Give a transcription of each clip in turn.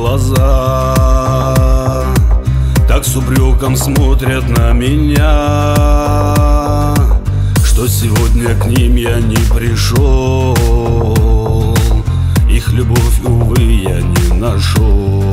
глаза так с упреком смотрят на меня, что сегодня к ним я не пришел. Их любовь, увы, я не нашел.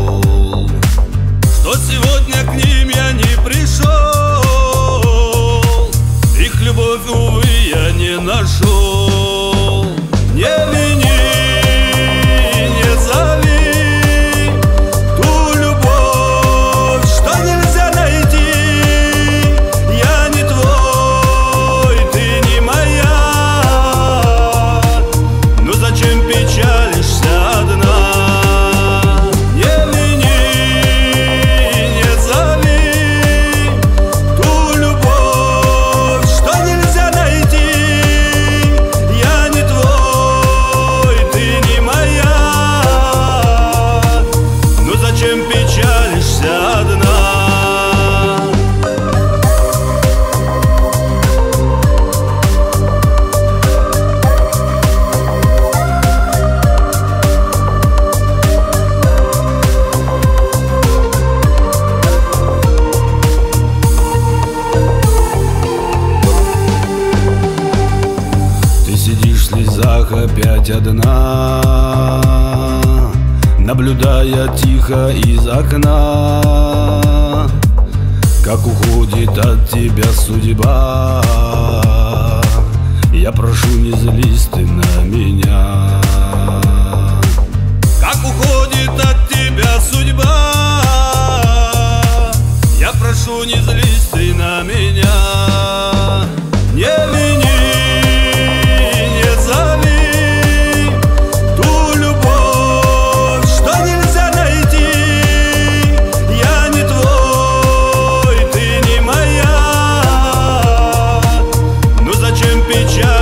Что сегодня к ним я не пришел. Их любовь, увы, я не нашел. Не вини, не зови ту любовь, что нельзя найти. Я не твой, ты не моя. Ну зачем печалишься одна? Не вини, не зови ту любовь, что нельзя найти. Я не твой, ты не моя. Ну зачем печалишься одна? Сидишь в слезах опять одна, наблюдая тихо из окна, как уходит от тебя судьба. Я прошу, не злись ты на меня. Как уходит от тебя судьба. Я прошу, не злись ты на меня. Не вини, печаль.